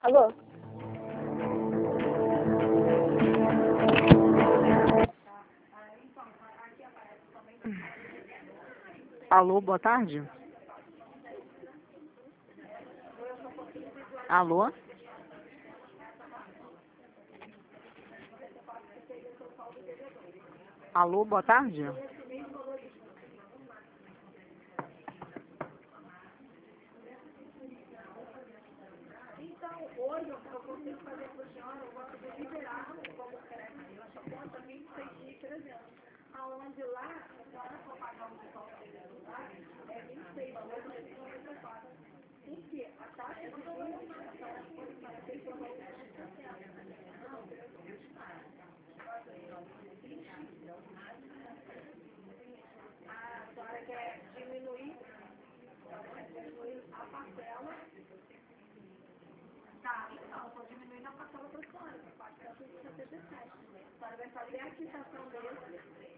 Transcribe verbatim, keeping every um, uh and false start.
Alô? Alô, boa tarde. Alô? Alô, boa tarde. Então, hoje eu consigo fazer para a senhora, eu gosto de liberar como crédito na sua conta vinte e seis mil e trezentos. Aonde lá, a senhora for pagar um desconto é vinte e seis mil trezentos e noventa e quatro. Porque a taxa de juros, a senhora pode fazer por volta de cem por cento. A senhora quer diminuir, diminuir a parcela. Tá, então, eu vou diminuir a parcela para a senhora, para quatrocentos e setenta e sete. A senhora vai fazer a quitação dele.